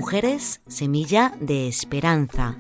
Mujeres, semilla de esperanza.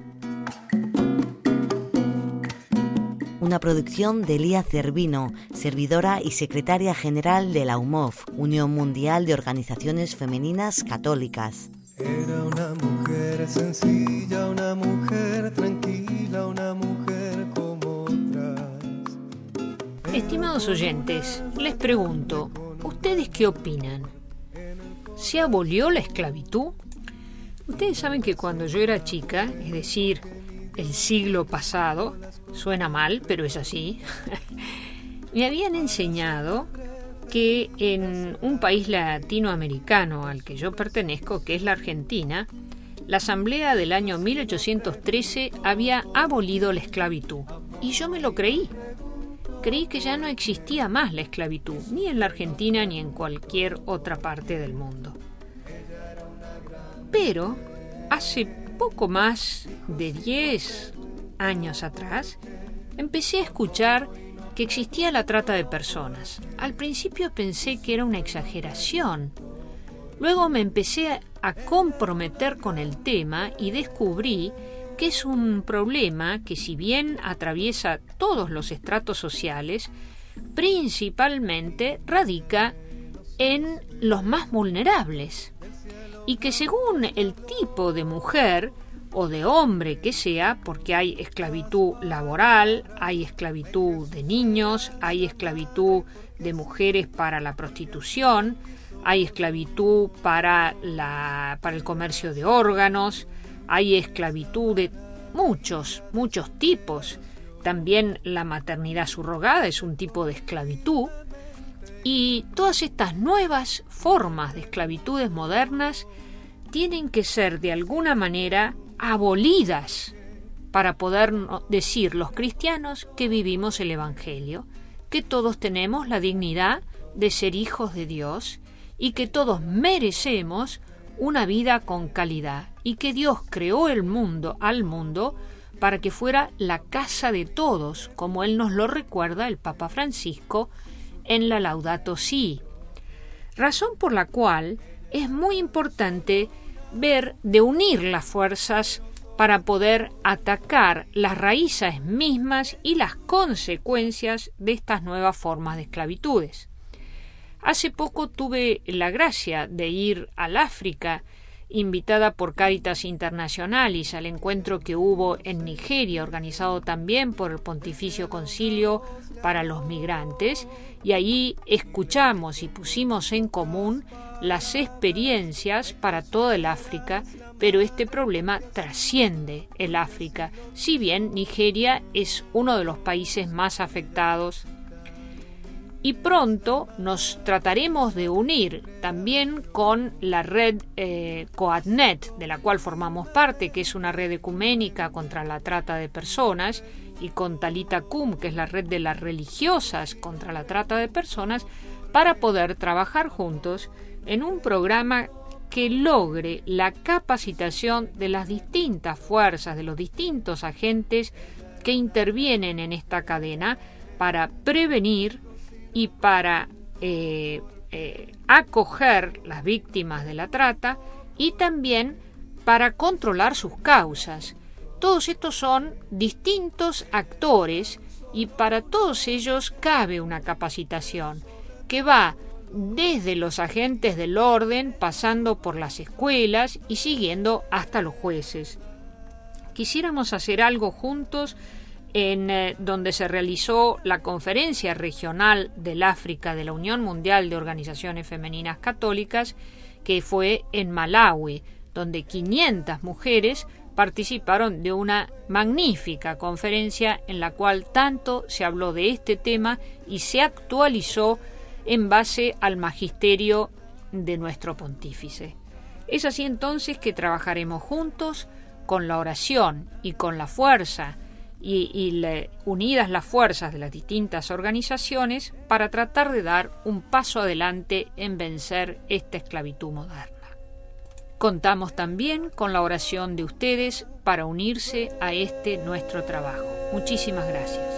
Una producción de Lía Cervino, servidora y secretaria general de la UMOF, Unión Mundial de Organizaciones Femeninas Católicas. Era una mujer sencilla, una mujer tranquila, una mujer como otras. Estimados oyentes, les pregunto, ¿ustedes qué opinan? ¿Se abolió la esclavitud? Ustedes saben que cuando yo era chica, es decir, el siglo pasado, suena mal, pero es así, me habían enseñado que en un país latinoamericano al que yo pertenezco, que es la Argentina, la Asamblea del año 1813 había abolido la esclavitud. Y yo me lo creí. Creí que ya no existía más la esclavitud, ni en la Argentina ni en cualquier otra parte del mundo. Pero hace poco más de 10 años atrás, empecé a escuchar que existía la trata de personas. Al principio pensé que era una exageración. Luego me empecé a comprometer con el tema y descubrí que es un problema que, si bien atraviesa todos los estratos sociales, principalmente radica en los más vulnerables. Y que según el tipo de mujer o de hombre que sea, porque hay esclavitud laboral, hay esclavitud de niños, hay esclavitud de mujeres para la prostitución, hay esclavitud para el comercio de órganos, hay esclavitud de muchos tipos. También la maternidad subrogada es un tipo de esclavitud. Y todas estas nuevas formas de esclavitudes modernas tienen que ser de alguna manera abolidas para poder decir los cristianos que vivimos el Evangelio, que todos tenemos la dignidad de ser hijos de Dios y que todos merecemos una vida con calidad y que Dios creó al mundo para que fuera la casa de todos, como Él nos lo recuerda el Papa Francisco en la Laudato Si. Razón por la cual es muy importante ver de unir las fuerzas para poder atacar las raíces mismas y las consecuencias de estas nuevas formas de esclavitudes. Hace poco tuve la gracia de ir al África, invitada por Cáritas Internationalis al encuentro que hubo en Nigeria, organizado también por el Pontificio Concilio para los Migrantes, y allí escuchamos y pusimos en común las experiencias para toda el África, pero este problema trasciende el África, si bien Nigeria es uno de los países más afectados. Y pronto nos trataremos de unir también con la red Coadnet, de la cual formamos parte, que es una red ecuménica contra la trata de personas, y con Talita Kum, que es la red de las religiosas contra la trata de personas, para poder trabajar juntos en un programa que logre la capacitación de las distintas fuerzas, de los distintos agentes que intervienen en esta cadena para prevenir y para acoger las víctimas de la trata y también para controlar sus causas. Todos estos son distintos actores y para todos ellos cabe una capacitación que va desde los agentes del orden, pasando por las escuelas y siguiendo hasta los jueces. Quisiéramos hacer algo juntos en donde se realizó la Conferencia Regional del África de la Unión Mundial de Organizaciones Femeninas Católicas, que fue en Malawi, donde 500 mujeres participaron de una magnífica conferencia en la cual tanto se habló de este tema y se actualizó en base al magisterio de nuestro pontífice. Es así entonces que trabajaremos juntos con la oración y con la fuerza unidas las fuerzas de las distintas organizaciones para tratar de dar un paso adelante en vencer esta esclavitud moderna. Contamos también con la oración de ustedes para unirse a este nuestro trabajo. Muchísimas gracias.